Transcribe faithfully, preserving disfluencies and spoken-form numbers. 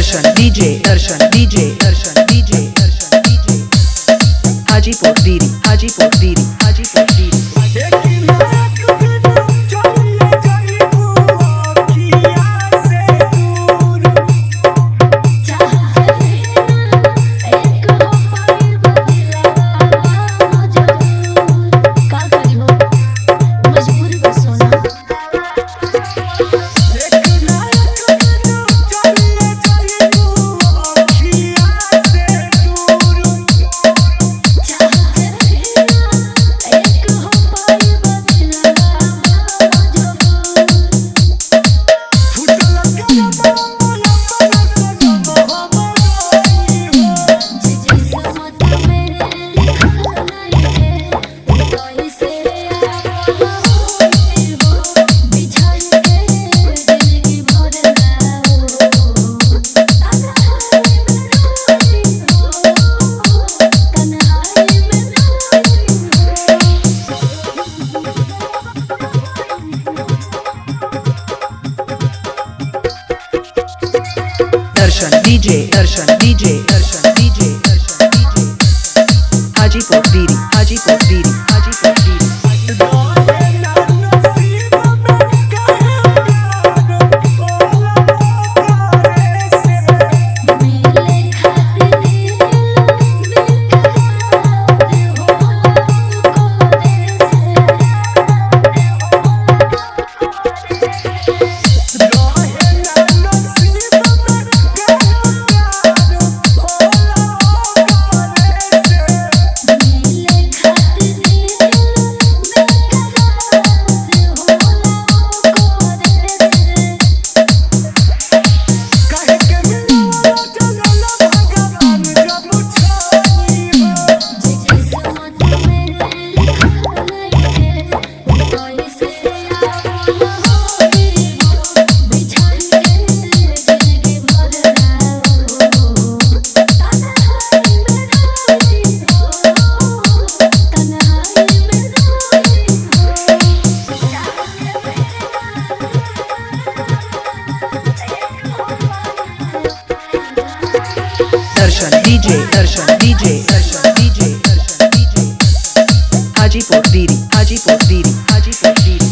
दर्शन डीजे दर्शन डीजे दर्शन डीजे दर्शन डीजे हाजीपुर बीरी हाजीपुर बीरी हाजीपुर बीरी दर्शन डीजे दर्शन डीजे दर्शन डीजे दर्शन डीजे हाजीपुर बीरी हाजीपुर बीरी हाजीपुर बीरी दर्शन डीजे दर्शन डीजे दर्शन डीजे दर्शन डीजे हाजीपुर बीरी हाजीपुर बीरी हाजीपुर बीरी